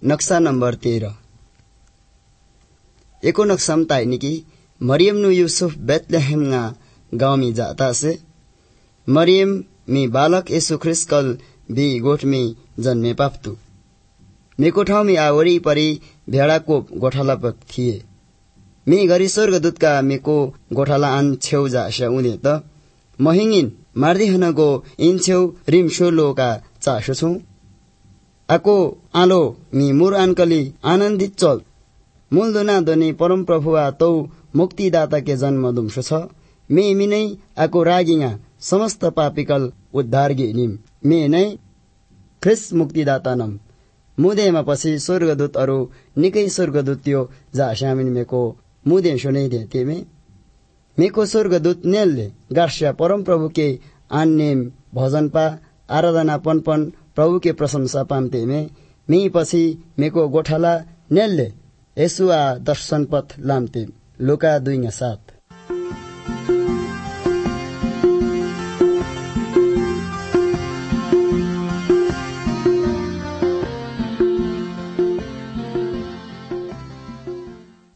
नक्शा नंबर 13 एको नक्शा में ताई निकी मरियम नु यूसुफ बेथलेहेम ना गांव में जाता से मरियम में बालक यीशु ख्रिस्ट कल भी गोठ में जन्मे पाप्तु मेको ठाउँ में आवरी परी भेड़ा को गोठाला पक थिए मी गरी स्वर्गदूत का मेको गोठाला आन छेउ जाशा उने त महिंगिन मार्दिहनको इन छेउ रिम सोलो का चासो छु आको आलो मी मुर आनकली आनन्दित चल मूलदुना दनी परम प्रभुआ तौ मुक्तिदाता के जन्म दुम्सो छ मे मिनै आको रागिया समस्त पापिकल उद्धार गिनिम मे नै ख्रिस्ट मुक्तिदाता नम मुदेमा पछि स्वर्गदूत अरु निकै स्वर्गदूत त्यो जाशामिन मेको मुदे सुनै देते मेको स्वर्गदूत नेलले गार्ष्या परम प्रभु के आन्नेम भजन पा आराधना पनपन प्रभु के प्रशंसा पामते मी पछि मेको गोठाला नेलले यसुआ दर्शन पथ लामते लुका 2:7